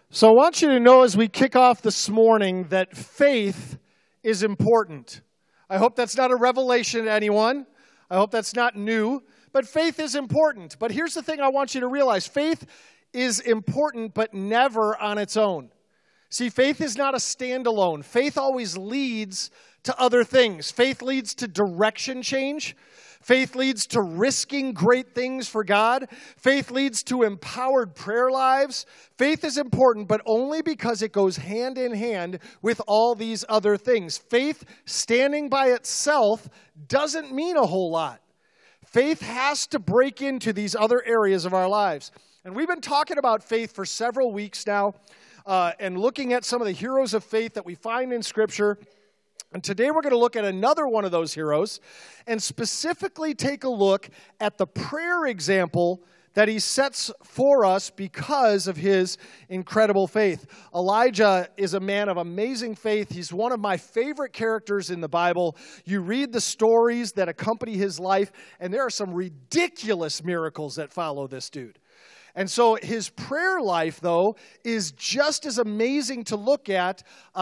So I want you to know as we kick off this morning that faith is important. I hope that's not a revelation to anyone. I hope that's not new. But faith is important. But here's the thing I want you to realize. Faith is important, but never on its own. See, faith is not a standalone. Faith always leads to other things. Faith leads to direction change. Faith leads to risking great things for God. Faith leads to empowered prayer lives. Faith is important, but only because it goes hand in hand with all these other things. Faith standing by itself doesn't mean a whole lot. Faith has to break into these other areas of our lives. And we've been talking about faith for several weeks now and looking at some of the heroes of faith that we find in Scripture. And today we're going to look at another one of those heroes and specifically take a look at the prayer example that he sets for us because of his incredible faith. Elijah is a man of amazing faith. He's one of my favorite characters in the Bible. You read the stories that accompany his life, and there are some ridiculous miracles that follow this dude. And so his prayer life, though, is just as amazing to look at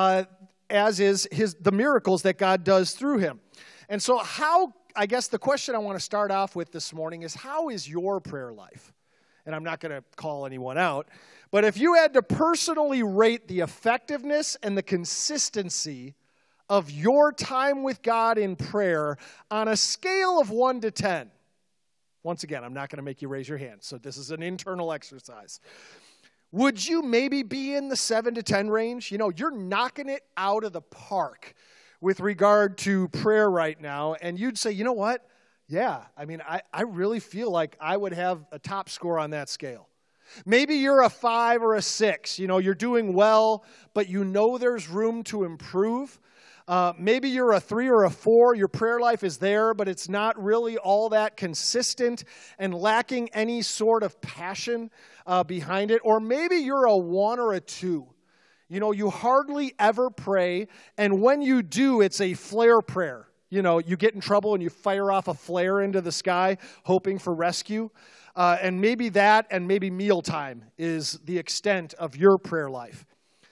as is the miracles that God does through him. And so I guess the question I want to start off with this morning is, how is your prayer life? And I'm not going to call anyone out, but if you had to personally rate the effectiveness and the consistency of your time with God in prayer on a scale of 1 to 10, once again, I'm not going to make you raise your hand, so this is an internal exercise. Would you maybe be in the 7 to 10 range? You know, you're knocking it out of the park with regard to prayer right now. And you'd say, you know what? Yeah, I mean, I really feel like I would have a top score on that scale. Maybe you're a 5 or a 6. You know, you're doing well, but you know there's room to improve. Maybe you're a 3 or a 4. Your prayer life is there, but it's not really all that consistent and lacking any sort of passion behind it. Or maybe you're a 1 or a 2. You know, you hardly ever pray, and when you do, it's a flare prayer. You know, you get in trouble and you fire off a flare into the sky, hoping for rescue. And maybe that and maybe mealtime is the extent of your prayer life.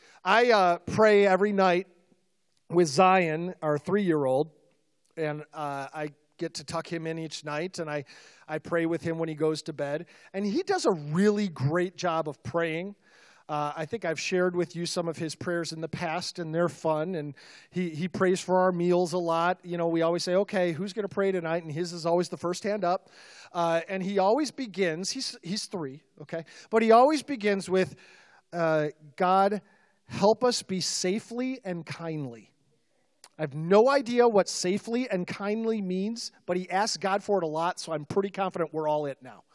I pray every night with Zion, our 3-year-old, and I get to tuck him in each night, and I pray with him when he goes to bed. And he does a really great job of praying. I think I've shared with you some of his prayers in the past, and they're fun. And he prays for our meals a lot. You know, we always say, okay, who's going to pray tonight? And his is always the first hand up. And he always begins, he's 3, okay? But he always begins with, God, help us be safely and kindly. I have no idea what safely and kindly means, but he asks God for it a lot, so I'm pretty confident we're all it now.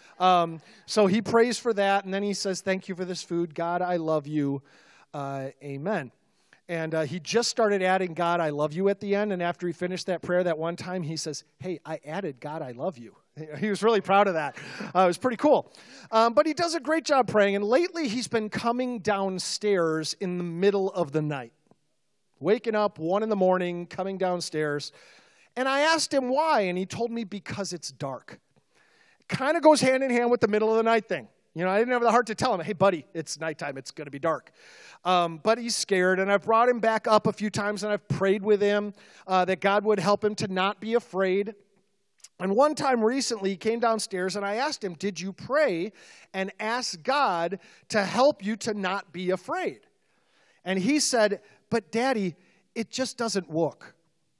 So he prays for that, and then he says, thank you for this food. God, I love you. Amen. And he just started adding God, I love you at the end, and after he finished that prayer that one time, he says, hey, I added God, I love you. He was really proud of that. It was pretty cool. But he does a great job praying, and lately he's been coming downstairs in the middle of the night. Waking up 1 in the morning, coming downstairs. And I asked him why, and he told me because it's dark. Kind of goes hand in hand with the middle of the night thing. You know, I didn't have the heart to tell him, hey, buddy, it's nighttime. It's going to be dark. But he's scared, and I've brought him back up a few times, and I've prayed with him that God would help him to not be afraid. And one time recently, he came downstairs, and I asked him, did you pray and ask God to help you to not be afraid? And he said, but Daddy, it just doesn't work.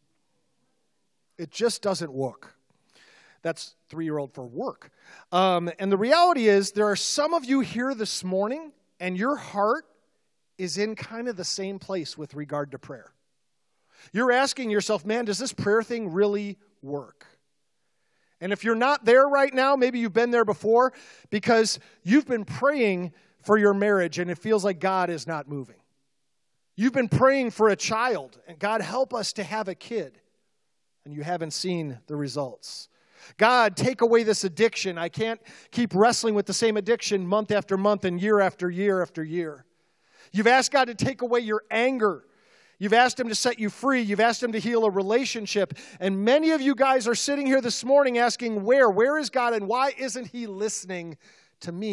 It just doesn't work. That's 3-year-old for work. And the reality is there are some of you here this morning, and your heart is in kind of the same place with regard to prayer. You're asking yourself, man, does this prayer thing really work? And if you're not there right now, maybe you've been there before because you've been praying for your marriage, and it feels like God is not moving. You've been praying for a child, and God, help us to have a kid, and you haven't seen the results. God, take away this addiction. I can't keep wrestling with the same addiction month after month and year after year after year. You've asked God to take away your anger. You've asked him to set you free. You've asked him to heal a relationship. And many of you guys are sitting here this morning asking, where is God and why isn't he listening to me?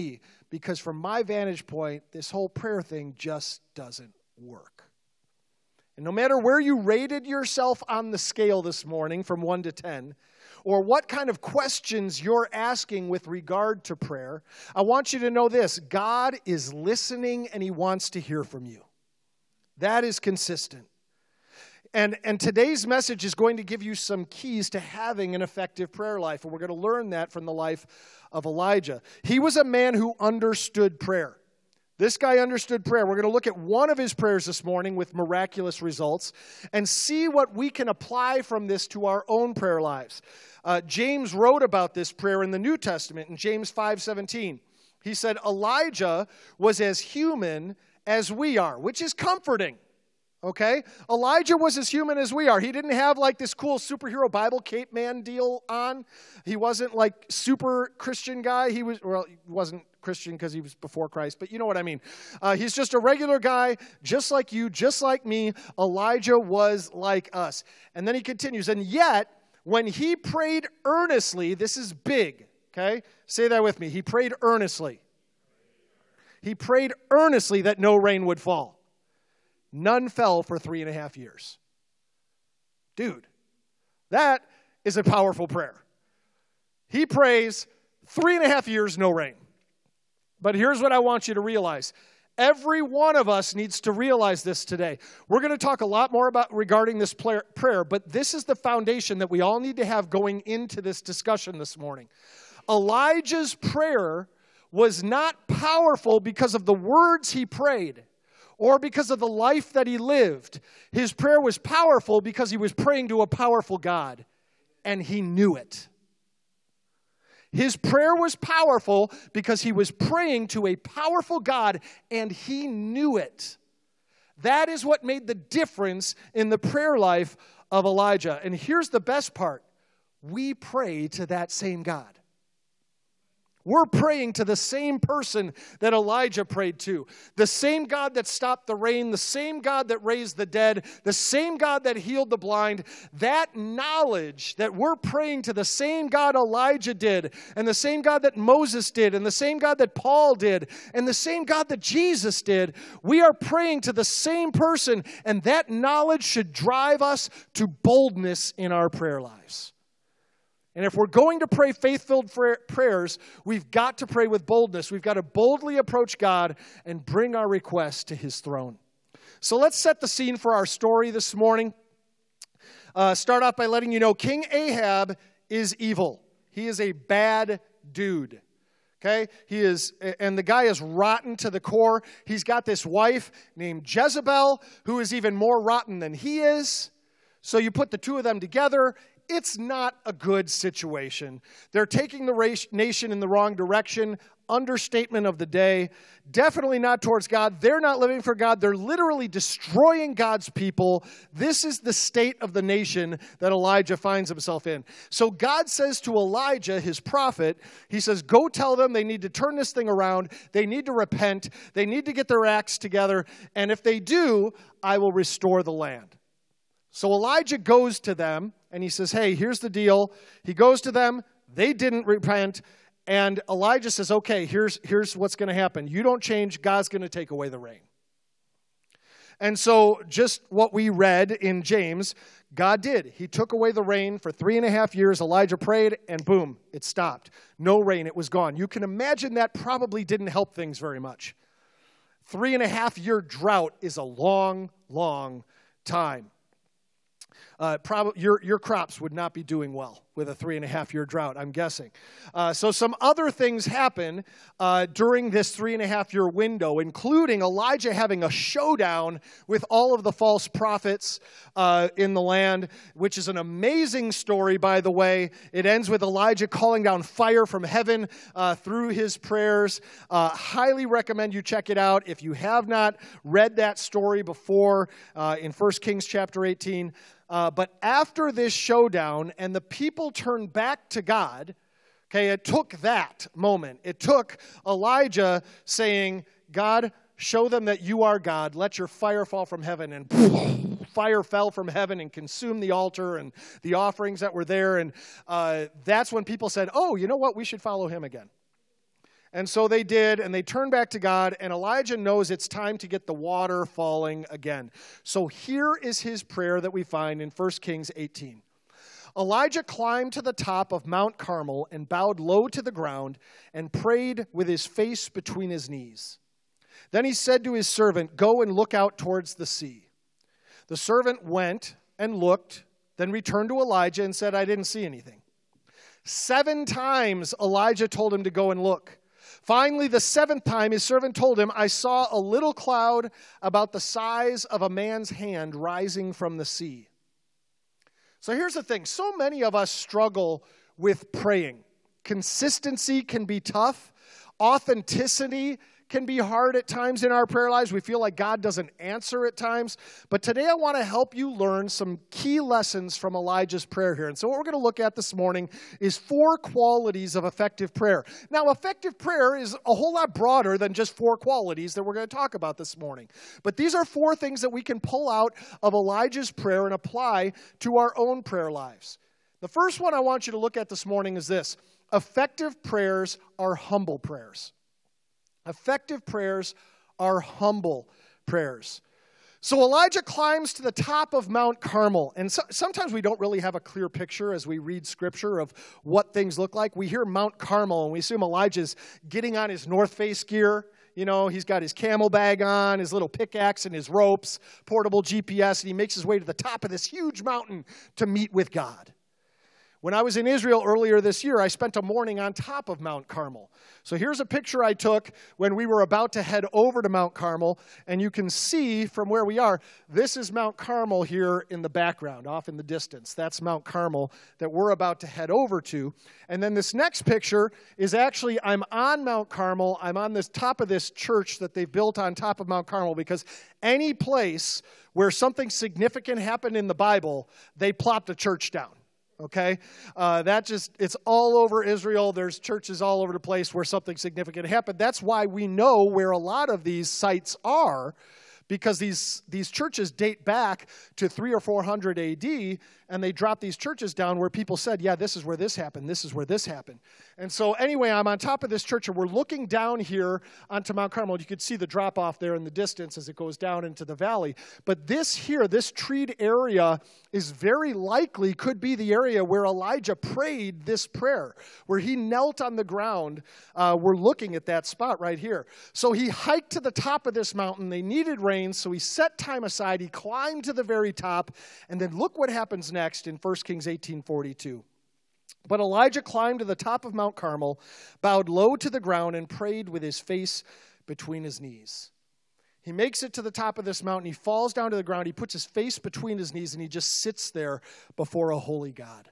because from my vantage point, this whole prayer thing just doesn't work. And no matter where you rated yourself on the scale this morning from 1 to 10, or what kind of questions you're asking with regard to prayer, I want you to know this: God is listening and He wants to hear from you. That is consistent. And today's message is going to give you some keys to having an effective prayer life, and we're going to learn that from the life of Elijah. He was a man who understood prayer. This guy understood prayer. We're going to look at one of his prayers this morning with miraculous results and see what we can apply from this to our own prayer lives. James wrote about this prayer in the New Testament in James 5:17. He said, Elijah was as human as we are, which is comforting. Okay? Elijah was as human as we are. He didn't have like this cool superhero Bible cape man deal on. He wasn't like super Christian guy. He wasn't Christian because he was before Christ, but you know what I mean. He's just a regular guy, just like you, just like me. Elijah was like us. And then he continues, and yet, when he prayed earnestly, this is big, okay? Say that with me. He prayed earnestly. He prayed earnestly that no rain would fall. None fell for 3.5 years. Dude, that is a powerful prayer. He prays 3.5 years, no rain. But here's what I want you to realize. Every one of us needs to realize this today. We're going to talk a lot more about regarding this prayer, but this is the foundation that we all need to have going into this discussion this morning. Elijah's prayer was not powerful because of the words he prayed or because of the life that he lived. His prayer was powerful because he was praying to a powerful God, and he knew it. His prayer was powerful because he was praying to a powerful God, and he knew it. That is what made the difference in the prayer life of Elijah. And here's the best part. We pray to that same God. We're praying to the same person that Elijah prayed to. The same God that stopped the rain, the same God that raised the dead, the same God that healed the blind. That knowledge that we're praying to the same God Elijah did, and the same God that Moses did, and the same God that Paul did, and the same God that Jesus did, we are praying to the same person, and that knowledge should drive us to boldness in our prayer lives. And if we're going to pray faith-filled prayers, we've got to pray with boldness. We've got to boldly approach God and bring our requests to His throne. So let's set the scene for our story this morning. Start off by letting you know King Ahab is evil. He is a bad dude. Okay? And the guy is rotten to the core. He's got this wife named Jezebel who is even more rotten than he is. So you put the two of them together. It's not a good situation. They're taking the nation in the wrong direction. Understatement of the day. Definitely not towards God. They're not living for God. They're literally destroying God's people. This is the state of the nation that Elijah finds himself in. So God says to Elijah, his prophet, he says, go tell them they need to turn this thing around. They need to repent. They need to get their acts together. And if they do, I will restore the land. So Elijah goes to them, and he says, hey, here's the deal. He goes to them. They didn't repent. And Elijah says, okay, here's what's going to happen. You don't change. God's going to take away the rain. And so just what we read in James, God did. He took away the rain for 3.5 years. Elijah prayed, and boom, it stopped. No rain. It was gone. You can imagine that probably didn't help things very much. 3.5-year drought is a long, long time. Your crops would not be doing well with a 3.5-year drought, I'm guessing. So some other things happen during this 3.5-year window, including Elijah having a showdown with all of the false prophets in the land, which is an amazing story, by the way. It ends with Elijah calling down fire from heaven through his prayers. Highly recommend you check it out. If you have not read that story before in 1 Kings chapter 18, but after this showdown and the people turned back to God, okay, it took that moment. It took Elijah saying, God, show them that you are God. Let your fire fall from heaven. And fire fell from heaven and consumed the altar and the offerings that were there. And that's when people said, oh, you know what? We should follow him again. And so they did, and they turned back to God, and Elijah knows it's time to get the water falling again. So here is his prayer that we find in 1 Kings 18. Elijah climbed to the top of Mount Carmel and bowed low to the ground and prayed with his face between his knees. Then he said to his servant, "Go and look out towards the sea." The servant went and looked, then returned to Elijah and said, "I didn't see anything." 7 times Elijah told him to go and look. Finally, the 7th time, his servant told him, "I saw a little cloud about the size of a man's hand rising from the sea." So here's the thing. So many of us struggle with praying. Consistency can be tough. Authenticity can be hard at times in our prayer lives. We feel like God doesn't answer at times. But today I want to help you learn some key lessons from Elijah's prayer here. And so what we're going to look at this morning is 4 qualities of effective prayer. Now, effective prayer is a whole lot broader than just 4 qualities that we're going to talk about this morning. But these are 4 things that we can pull out of Elijah's prayer and apply to our own prayer lives. The first one I want you to look at this morning is this: effective prayers are humble prayers. Effective prayers are humble prayers. So Elijah climbs to the top of Mount Carmel. And sometimes we don't really have a clear picture as we read Scripture of what things look like. We hear Mount Carmel, and we assume Elijah's getting on his North Face gear. You know, he's got his camel bag on, his little pickaxe and his ropes, portable GPS, and he makes his way to the top of this huge mountain to meet with God. When I was in Israel earlier this year, I spent a morning on top of Mount Carmel. So here's a picture I took when we were about to head over to Mount Carmel, and you can see from where we are, this is Mount Carmel here in the background, off in the distance. That's Mount Carmel that we're about to head over to. And then this next picture is actually, I'm on Mount Carmel. I'm on this top of this church that they've built on top of Mount Carmel, because any place where something significant happened in the Bible, they plopped a church down. Okay? It's all over Israel. There's churches all over the place where something significant happened. That's why we know where a lot of these sites are, because these churches date back to 300 or 400 AD, and they dropped these churches down where people said, yeah, this is where this happened, this is where this happened. And so anyway, I'm on top of this church, and we're looking down here onto Mount Carmel. You could see the drop-off there in the distance as it goes down into the valley. But this here, this treed area, is very likely could be the area where Elijah prayed this prayer, where he knelt on the ground. We're looking at that spot right here. So he hiked to the top of this mountain. They needed rain, so he set time aside. He climbed to the very top, and then look what happens next in 1 Kings 18:42. But Elijah climbed to the top of Mount Carmel, bowed low to the ground, and prayed with his face between his knees. He makes it to the top of this mountain. He falls down to the ground. He puts his face between his knees, and he just sits there before a holy God.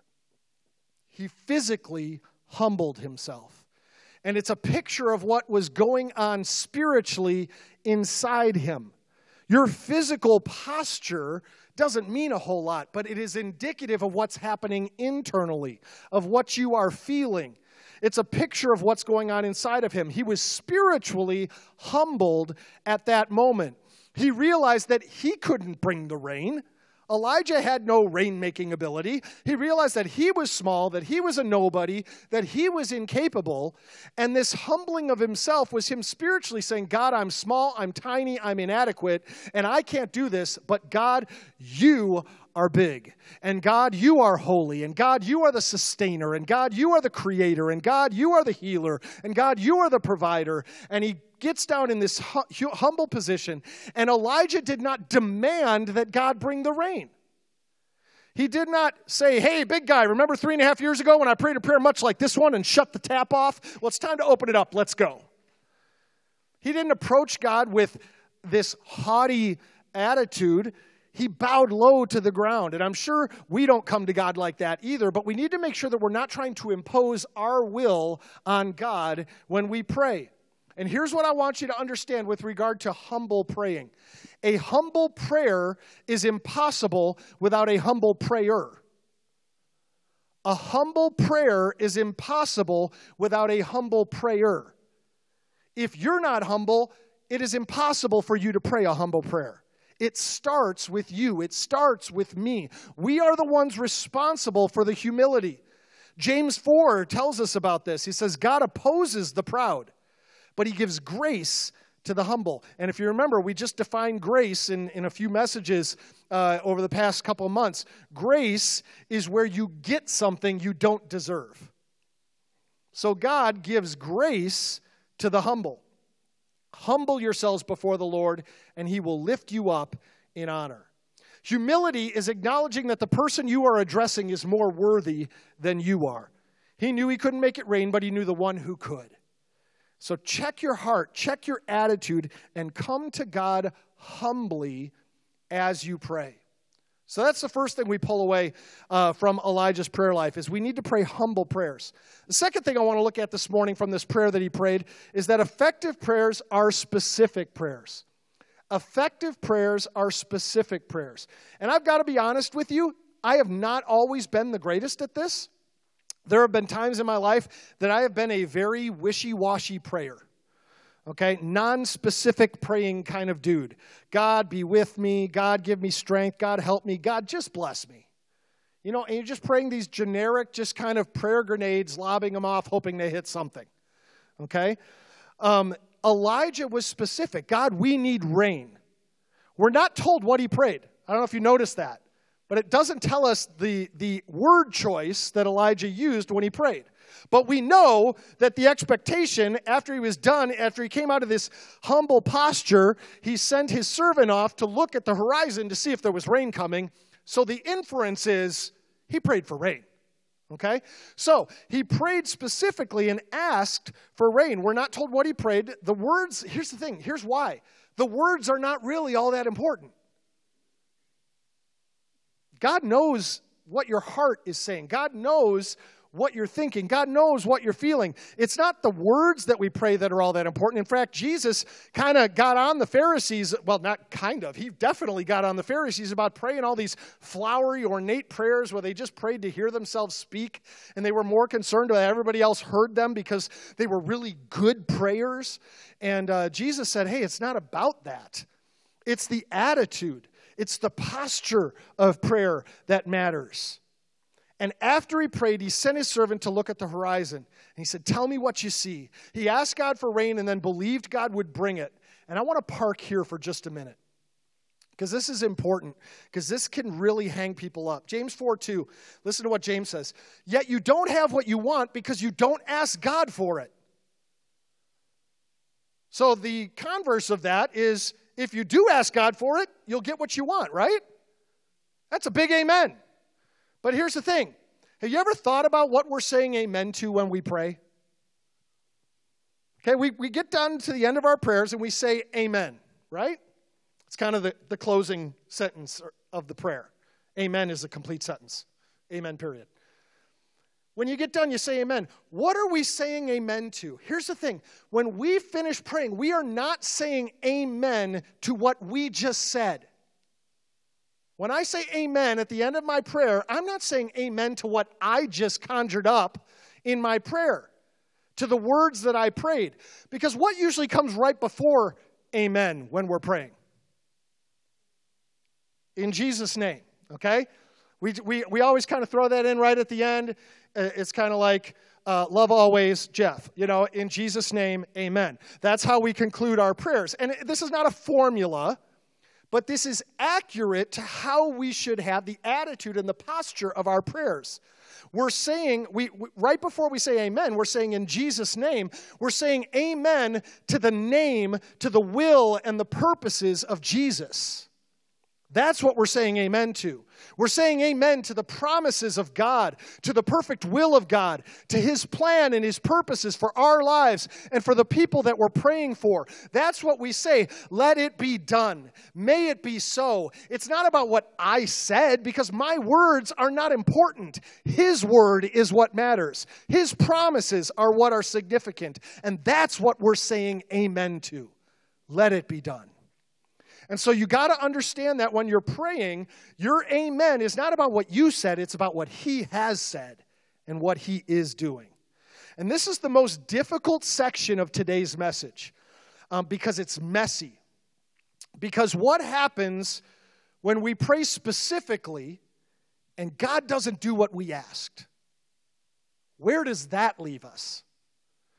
He physically humbled himself. And it's a picture of what was going on spiritually inside him. Your physical posture doesn't mean a whole lot, but it is indicative of what's happening internally, of what you are feeling. It's a picture of what's going on inside of him. He was spiritually humbled at that moment. He realized that he couldn't bring the rain. Elijah had no rain-making ability. He realized that he was small, that he was a nobody, that he was incapable. And this humbling of himself was him spiritually saying, God, I'm small, I'm tiny, I'm inadequate, and I can't do this. But God, you are big. And God, you are holy. And God, you are the sustainer. And God, you are the creator. And God, you are the healer. And God, you are the provider. And he gets down in this humble position. And Elijah did not demand that God bring the rain. He did not say, hey, big guy, remember 3.5 years ago when I prayed a prayer much like this one and shut the tap off? Well, it's time to open it up. Let's go. He didn't approach God with this haughty attitude. He bowed low to the ground. And I'm sure we don't come to God like that either, but we need to make sure that we're not trying to impose our will on God when we pray. And here's what I want you to understand with regard to humble praying. A humble prayer is impossible without a humble prayer. A humble prayer is impossible without a humble prayer. If you're not humble, it is impossible for you to pray a humble prayer. It starts with you. It starts with me. We are the ones responsible for the humility. James 4 tells us about this. He says, God opposes the proud, but he gives grace to the humble. And if you remember, we just defined grace in a few messages over the past couple of months. Grace is where you get something you don't deserve. So God gives grace to the humble. Humble yourselves before the Lord, and he will lift you up in honor. Humility is acknowledging that the person you are addressing is more worthy than you are. He knew he couldn't make it rain, but he knew the one who could. So check your heart, check your attitude, and come to God humbly as you pray. So that's the first thing we pull away from Elijah's prayer life, is we need to pray humble prayers. The second thing I want to look at this morning from this prayer that he prayed is that effective prayers are specific prayers. Effective prayers are specific prayers. And I've got to be honest with you, I have not always been the greatest at this. There have been times in my life that I have been a very wishy-washy prayer. Okay, non-specific praying kind of dude. God be with me. God give me strength. God help me. God just bless me. You know, and you're just praying these generic, just kind of prayer grenades, lobbing them off, hoping they hit something. Okay? Elijah was specific. God, we need rain. We're not told what he prayed. I don't know if you noticed that. But it doesn't tell us the word choice that Elijah used when he prayed. But we know that the expectation, after he was done, after he came out of this humble posture, he sent his servant off to look at the horizon to see if there was rain coming. So the inference is he prayed for rain. Okay? So he prayed specifically and asked for rain. We're not told what he prayed. The words, here's the thing, here's why. The words are not really all that important. God knows what your heart is saying. God knows what you're thinking. God knows what you're feeling. It's not the words that we pray that are all that important. In fact, Jesus kind of got on the Pharisees. Well, not kind of. He definitely got on the Pharisees about praying all these flowery, ornate prayers where they just prayed to hear themselves speak. And they were more concerned that everybody else heard them because they were really good prayers. And Jesus said, hey, it's not about that. It's the attitude. It's the posture of prayer that matters. And after he prayed, he sent his servant to look at the horizon. And he said, tell me what you see. He asked God for rain and then believed God would bring it. And I want to park here for just a minute, because this is important, because this can really hang people up. James 4:2, listen to what James says. Yet you don't have what you want because you don't ask God for it. So the converse of that is, if you do ask God for it, you'll get what you want, right? That's a big amen. But here's the thing. Have you ever thought about what we're saying amen to when we pray? Okay, we get down to the end of our prayers and we say amen, right? It's kind of the closing sentence of the prayer. Amen is a complete sentence. Amen, period. When you get done, you say amen. What are we saying amen to? Here's the thing. When we finish praying, we are not saying amen to what we just said. When I say amen at the end of my prayer, I'm not saying amen to what I just conjured up in my prayer, to the words that I prayed. Because what usually comes right before amen when we're praying? In Jesus' name, okay? We always kind of throw that in right at the end. It's kind of like, love always, Jeff. You know, in Jesus' name, amen. That's how we conclude our prayers. And this is not a formula, but this is accurate to how we should have the attitude and the posture of our prayers. We're saying, right before we say amen, we're saying in Jesus' name, we're saying amen to the name, to the will and the purposes of Jesus. That's what we're saying amen to. We're saying amen to the promises of God, to the perfect will of God, to his plan and his purposes for our lives and for the people that we're praying for. That's what we say. Let it be done. May it be so. It's not about what I said, because my words are not important. His word is what matters. His promises are what are significant. And that's what we're saying amen to. Let it be done. And so you got to understand that when you're praying, your amen is not about what you said, it's about what he has said and what he is doing. And this is the most difficult section of today's message because it's messy. Because what happens when we pray specifically and God doesn't do what we asked? Where does that leave us?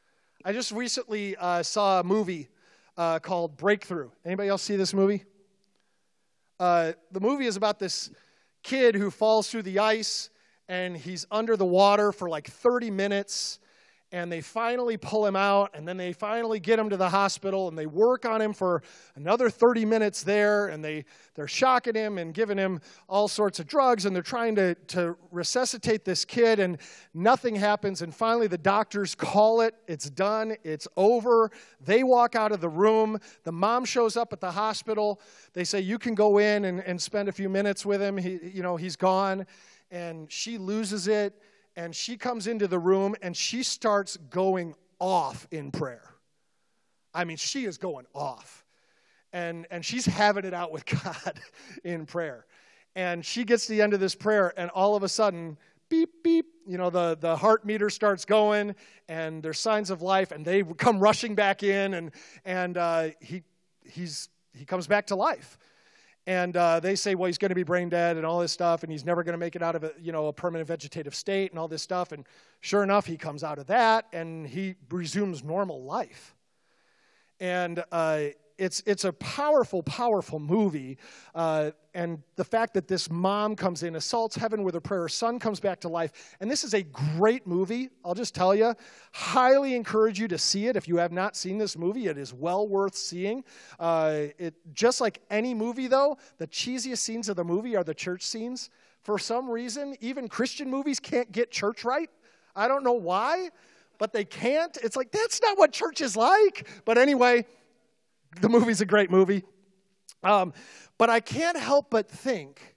I just recently saw a movie called Breakthrough. Anybody else see this movie? The movie is about this kid who falls through the ice, and he's under the water for like 30 minutes, and they finally pull him out, and then they finally get him to the hospital, and they work on him for another 30 minutes there, and they're shocking him and giving him all sorts of drugs, and they're trying to resuscitate this kid, and nothing happens, and finally the doctors call it. It's done. It's over. They walk out of the room. The mom shows up at the hospital. They say, you can go in and spend a few minutes with him. He's gone, and she loses it. And she comes into the room, and she starts going off in prayer. I mean, she is going off. And she's having it out with God in prayer. And she gets to the end of this prayer, and all of a sudden, beep, beep, the heart meter starts going, and there's signs of life, and they come rushing back in, and he comes back to life. And they say, well, he's going to be brain dead and all this stuff, and he's never going to make it out of a permanent vegetative state and all this stuff. And sure enough, he comes out of that, and he resumes normal life. And it's a powerful, powerful movie. And the fact that this mom comes in, assaults heaven with a prayer, her son comes back to life. And this is a great movie. I'll just tell you, highly encourage you to see it. If you have not seen this movie, it is well worth seeing. Just like any movie, though, the cheesiest scenes of the movie are the church scenes. For some reason, even Christian movies can't get church right. I don't know why, but they can't. It's like, that's not what church is like. But anyway, the movie's a great movie. But I can't help but think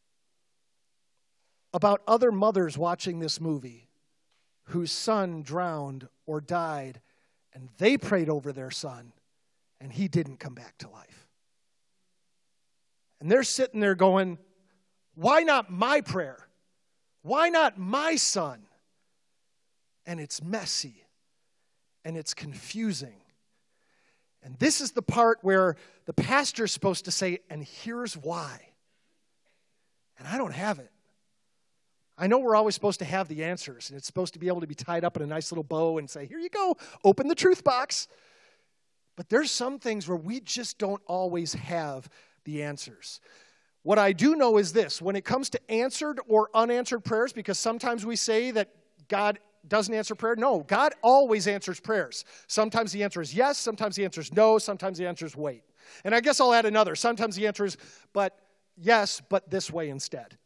about other mothers watching this movie whose son drowned or died, and they prayed over their son, and he didn't come back to life. And they're sitting there going, why not my prayer? Why not my son? And it's messy, and it's confusing. And this is the part where the pastor's supposed to say, and here's why. And I don't have it. I know we're always supposed to have the answers, and it's supposed to be able to be tied up in a nice little bow and say, here you go, open the truth box. But there's some things where we just don't always have the answers. What I do know is this: when it comes to answered or unanswered prayers, because sometimes we say that God doesn't answer prayer. No, God always answers prayers. Sometimes the answer is yes, sometimes the answer is no, sometimes the answer is wait. And I guess I'll add another. Sometimes the answer is yes, but this way instead.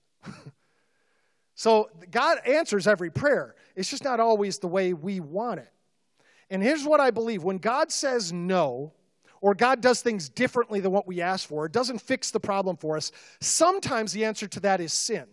So God answers every prayer. It's just not always the way we want it. And here's what I believe. When God says no, or God does things differently than what we ask for, it doesn't fix the problem for us, sometimes the answer to that is sin.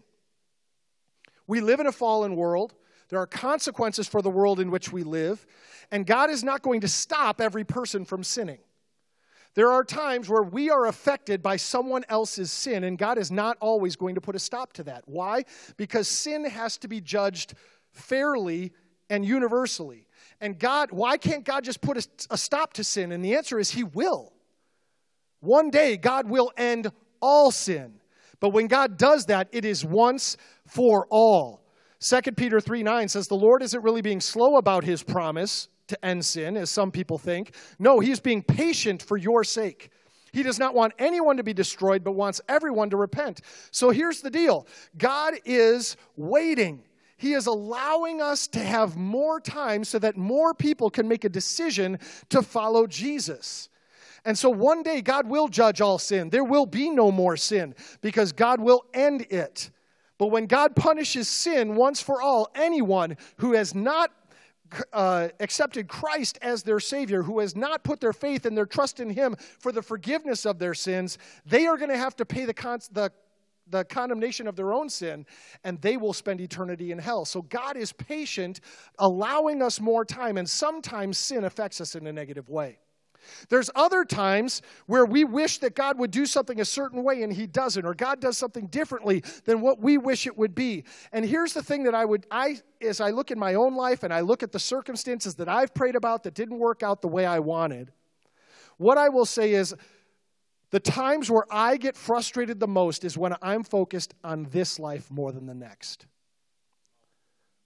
We live in a fallen world. There are consequences for the world in which we live, and God is not going to stop every person from sinning. There are times where we are affected by someone else's sin, and God is not always going to put a stop to that. Why? Because sin has to be judged fairly and universally. And why can't God just put a stop to sin? And the answer is He will. One day, God will end all sin. But when God does that, it is once for all. 2 Peter 3:9 says, the Lord isn't really being slow about His promise to end sin, as some people think. No, He is being patient for your sake. He does not want anyone to be destroyed, but wants everyone to repent. So here's the deal. God is waiting. He is allowing us to have more time so that more people can make a decision to follow Jesus. And so one day God will judge all sin. There will be no more sin because God will end it. But when God punishes sin once for all, anyone who has not accepted Christ as their Savior, who has not put their faith and their trust in Him for the forgiveness of their sins, they are going to have to pay the condemnation of their own sin, and they will spend eternity in hell. So God is patient, allowing us more time, and sometimes sin affects us in a negative way. There's other times where we wish that God would do something a certain way and He doesn't, or God does something differently than what we wish it would be. And here's the thing that as I look in my own life and I look at the circumstances that I've prayed about that didn't work out the way I wanted, what I will say is the times where I get frustrated the most is when I'm focused on this life more than the next.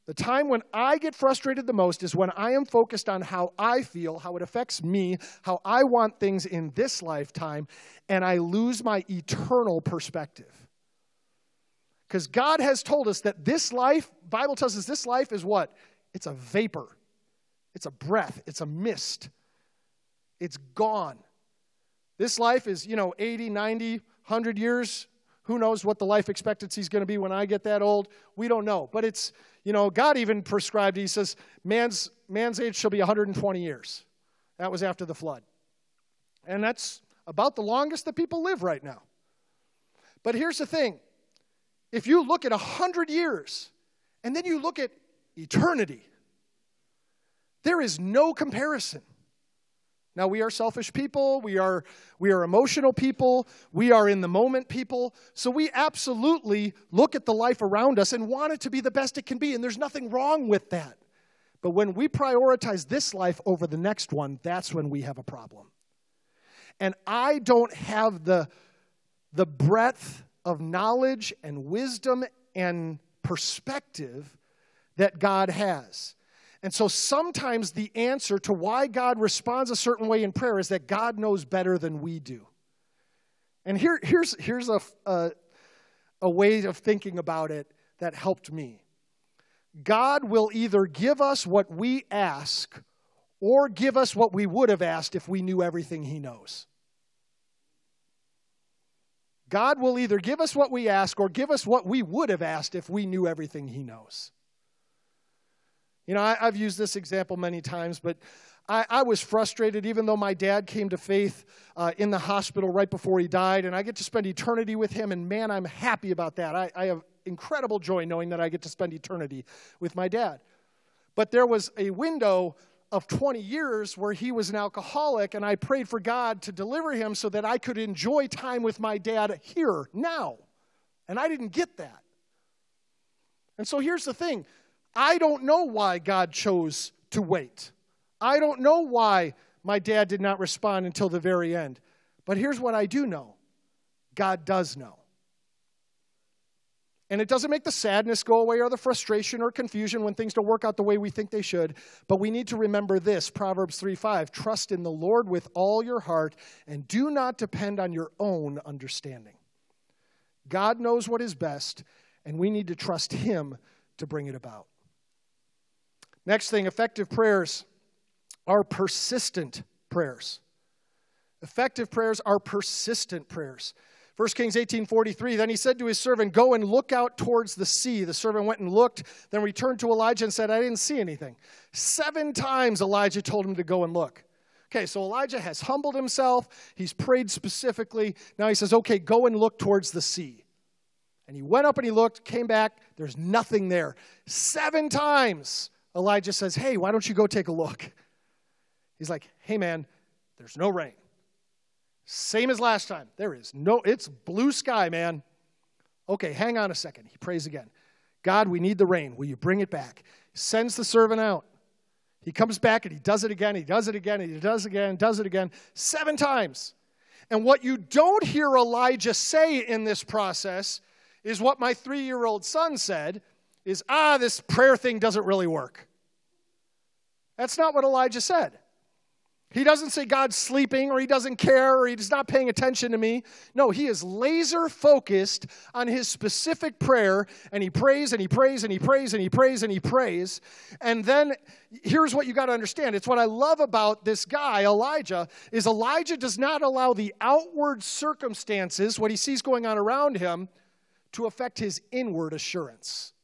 The time when I get frustrated the most is when I am focused on how I feel, how it affects me, how I want things in this lifetime, and I lose my eternal perspective. Because God has told us that this life, Bible tells us this life is what? It's a vapor. It's a breath. It's a mist. It's gone. This life is, 80, 90, 100 years. Who knows what the life expectancy is going to be when I get that old? We don't know. But it's, God even prescribed, he says, man's age shall be 120 years. That was after the flood. And that's about the longest that people live right now. But here's the thing. If you look at 100 years, and then you look at eternity, there is no comparison. Now, we are selfish people. We are emotional people. We are in the moment people. So we absolutely look at the life around us and want it to be the best it can be, and there's nothing wrong with that. But when we prioritize this life over the next one, that's when we have a problem. And I don't have the breadth of knowledge and wisdom and perspective that God has. And so sometimes the answer to why God responds a certain way in prayer is that God knows better than we do. And here's a way of thinking about it that helped me. God will either give us what we ask or give us what we would have asked if we knew everything he knows. God will either give us what we ask or give us what we would have asked if we knew everything he knows. I've used this example many times, but I was frustrated even though my dad came to faith in the hospital right before he died, and I get to spend eternity with him, and man, I'm happy about that. I have incredible joy knowing that I get to spend eternity with my dad. But there was a window of 20 years where he was an alcoholic, and I prayed for God to deliver him so that I could enjoy time with my dad here, now. And I didn't get that. And so here's the thing. I don't know why God chose to wait. I don't know why my dad did not respond until the very end. But here's what I do know. God does know. And it doesn't make the sadness go away or the frustration or confusion when things don't work out the way we think they should. But we need to remember this, Proverbs 3:5. Trust in the Lord with all your heart and do not depend on your own understanding. God knows what is best, and we need to trust him to bring it about. Next thing, effective prayers are persistent prayers. Effective prayers are persistent prayers. 1 Kings 18:43, then he said to his servant, go and look out towards the sea. The servant went and looked, then returned to Elijah and said, I didn't see anything. 7 times Elijah told him to go and look. Okay, so Elijah has humbled himself. He's prayed specifically. Now he says, okay, go and look towards the sea. And he went up and he looked, came back. There's nothing there. 7 times Elijah says, hey, why don't you go take a look? He's like, hey, man, there's no rain. Same as last time. It's blue sky, man. Okay, hang on a second. He prays again. God, we need the rain. Will you bring it back? He sends the servant out. He comes back and he does it again. He does it again. He does it again. Does it again. 7 times. And what you don't hear Elijah say in this process is what my 3-year-old son said, is, this prayer thing doesn't really work. That's not what Elijah said. He doesn't say God's sleeping or he doesn't care or he's not paying attention to me. No, he is laser focused on his specific prayer, and he prays and he prays and he prays and he prays and he prays. And then here's what you got to understand. It's what I love about this guy, Elijah, is Elijah does not allow the outward circumstances, what he sees going on around him, to affect his inward assurance.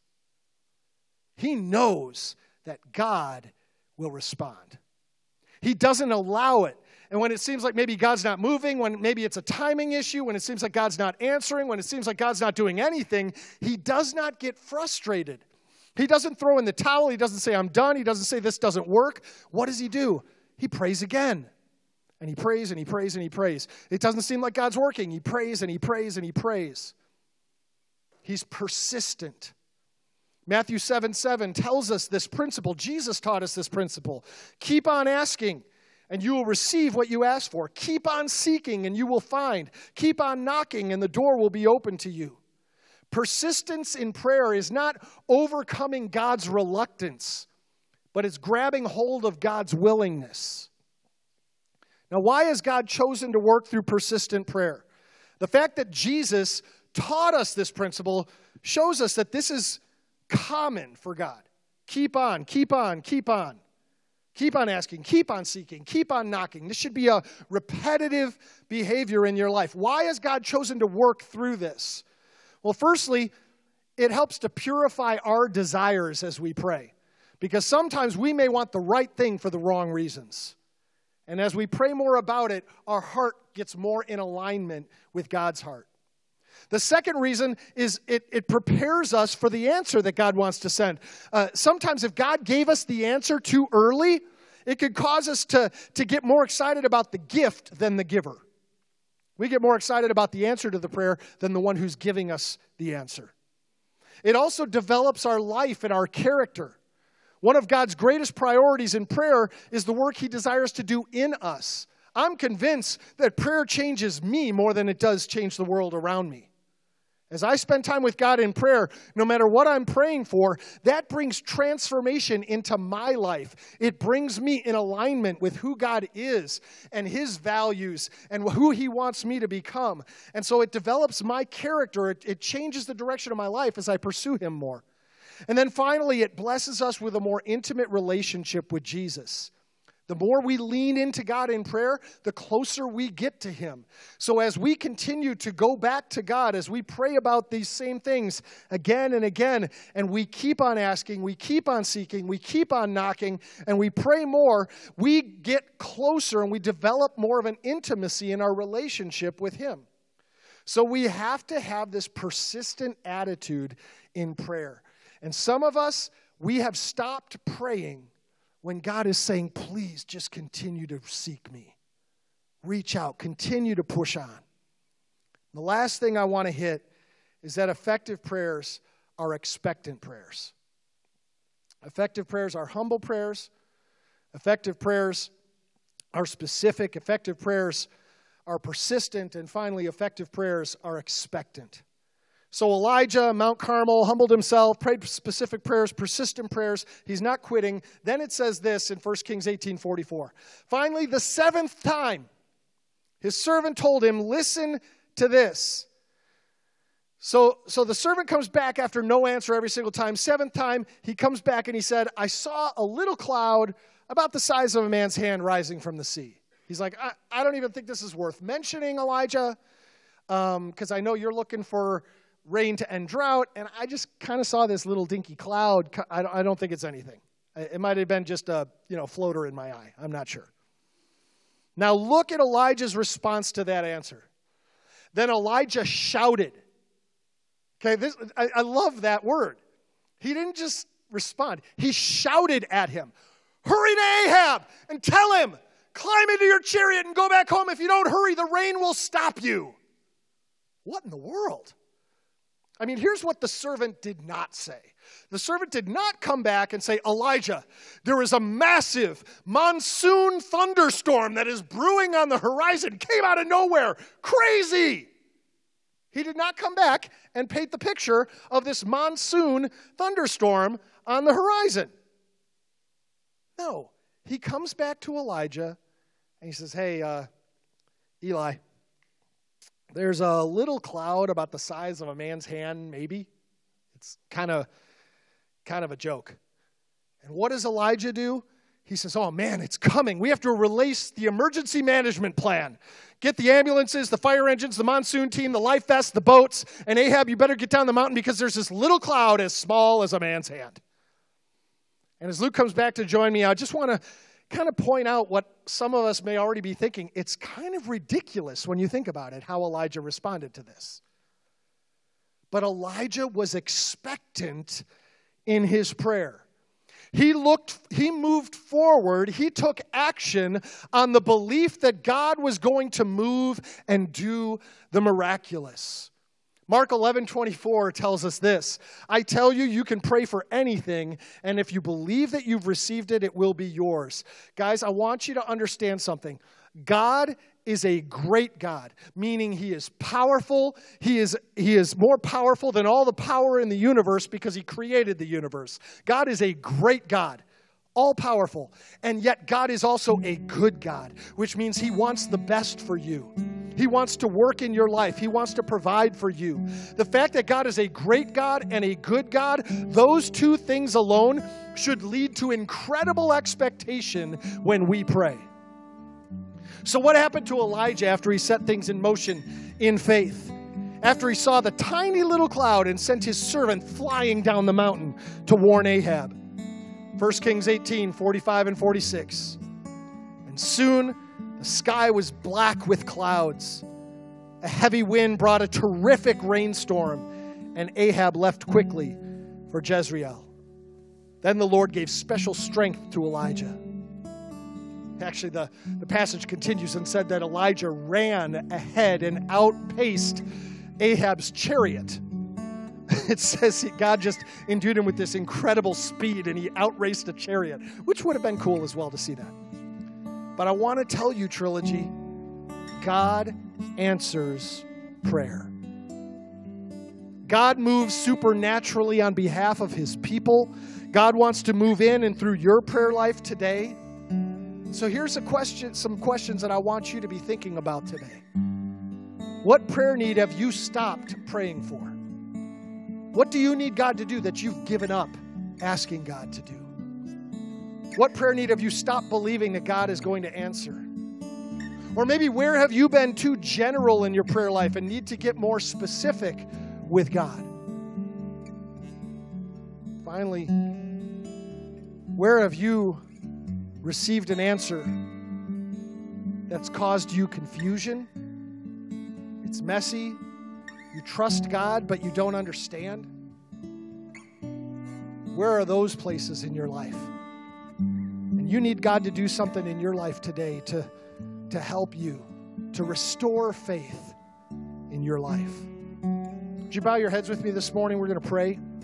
He knows that God will respond. He doesn't allow it. And when it seems like maybe God's not moving, when maybe it's a timing issue, when it seems like God's not answering, when it seems like God's not doing anything, he does not get frustrated. He doesn't throw in the towel. He doesn't say, I'm done. He doesn't say, this doesn't work. What does he do? He prays again. And he prays and he prays and he prays. It doesn't seem like God's working. He prays and he prays and he prays. He's persistent. Matthew 7:7 tells us this principle. Jesus taught us this principle. Keep on asking, and you will receive what you ask for. Keep on seeking, and you will find. Keep on knocking, and the door will be open to you. Persistence in prayer is not overcoming God's reluctance, but it's grabbing hold of God's willingness. Now, why has God chosen to work through persistent prayer? The fact that Jesus taught us this principle shows us that this is common for God. Keep on, keep on, keep on. Keep on asking, keep on seeking, keep on knocking. This should be a repetitive behavior in your life. Why has God chosen to work through this? Well, firstly, it helps to purify our desires as we pray. Because sometimes we may want the right thing for the wrong reasons. And as we pray more about it, our heart gets more in alignment with God's heart. The second reason is it prepares us for the answer that God wants to send. Sometimes if God gave us the answer too early, it could cause us to get more excited about the gift than the giver. We get more excited about the answer to the prayer than the one who's giving us the answer. It also develops our life and our character. One of God's greatest priorities in prayer is the work He desires to do in us. I'm convinced that prayer changes me more than it does change the world around me. As I spend time with God in prayer, no matter what I'm praying for, that brings transformation into my life. It brings me in alignment with who God is and His values and who He wants me to become. And so it develops my character. It changes the direction of my life as I pursue Him more. And then finally, it blesses us with a more intimate relationship with Jesus. The more we lean into God in prayer, the closer we get to Him. So as we continue to go back to God, as we pray about these same things again and again, and we keep on asking, we keep on seeking, we keep on knocking, and we pray more, we get closer and we develop more of an intimacy in our relationship with Him. So we have to have this persistent attitude in prayer. And some of us, we have stopped praying when God is saying, please just continue to seek me. Reach out, continue to push on. The last thing I want to hit is that effective prayers are expectant prayers. Effective prayers are humble prayers. Effective prayers are specific. Effective prayers are persistent. And finally, effective prayers are expectant. So Elijah, Mount Carmel, humbled himself, prayed specific prayers, persistent prayers. He's not quitting. Then it says this in 1 Kings 18:44. Finally, the seventh time, his servant told him, listen to this. So the servant comes back after no answer every single time. Seventh time, he comes back and he said, I saw a little cloud about the size of a man's hand rising from the sea. He's like, I don't even think this is worth mentioning, Elijah, because I know you're looking for rain to end drought, and I just kind of saw this little dinky cloud. I don't think it's anything. It might have been just a floater in my eye. I'm not sure. Now look at Elijah's response to that answer. Then Elijah shouted. Okay, I love that word. He didn't just respond. He shouted at him. Hurry to Ahab and tell him, climb into your chariot and go back home. If you don't hurry, the rain will stop you. What in the world? I mean, here's what the servant did not say. The servant did not come back and say, Elijah, there is a massive monsoon thunderstorm that is brewing on the horizon. Came out of nowhere. Crazy. He did not come back and paint the picture of this monsoon thunderstorm on the horizon. No. He comes back to Elijah and he says, hey, Eli, there's a little cloud about the size of a man's hand, maybe. It's kind of a joke. And what does Elijah do? He says, oh man, it's coming. We have to release the emergency management plan. Get the ambulances, the fire engines, the monsoon team, the life vests, the boats, and Ahab, you better get down the mountain because there's this little cloud as small as a man's hand. And as Luke comes back to join me, I just want to kind of point out what some of us may already be thinking. It's kind of ridiculous when you think about it, how Elijah responded to this. But Elijah was expectant in his prayer. He moved forward, he took action on the belief that God was going to move and do the miraculous. Mark 11:24 tells us this. I tell you, you can pray for anything, and if you believe that you've received it, it will be yours. Guys, I want you to understand something. God is a great God, meaning he is powerful. He is more powerful than all the power in the universe because he created the universe. God is a great God, all powerful. And yet God is also a good God, which means he wants the best for you. He wants to work in your life. He wants to provide for you. The fact that God is a great God and a good God, those two things alone should lead to incredible expectation when we pray. So what happened to Elijah after he set things in motion in faith? After he saw the tiny little cloud and sent his servant flying down the mountain to warn Ahab. 1 Kings 18, 45 and 46. And soon the sky was black with clouds. A heavy wind brought a terrific rainstorm, and Ahab left quickly for Jezreel. Then the Lord gave special strength to Elijah. Actually, the passage continues and said that Elijah ran ahead and outpaced Ahab's chariot. It says God just endued him with this incredible speed, and he outraced a chariot, which would have been cool as well to see that. But I want to tell you, Trilogy, God answers prayer. God moves supernaturally on behalf of his people. God wants to move in and through your prayer life today. So here's some questions that I want you to be thinking about today. What prayer need have you stopped praying for? What do you need God to do that you've given up asking God to do? What prayer need have you stopped believing that God is going to answer? Or maybe where have you been too general in your prayer life and need to get more specific with God? Finally, where have you received an answer that's caused you confusion? It's messy. You trust God, but you don't understand. Where are those places in your life? And you need God to do something in your life today to help you, to restore faith in your life. Would you bow your heads with me this morning? We're going to pray.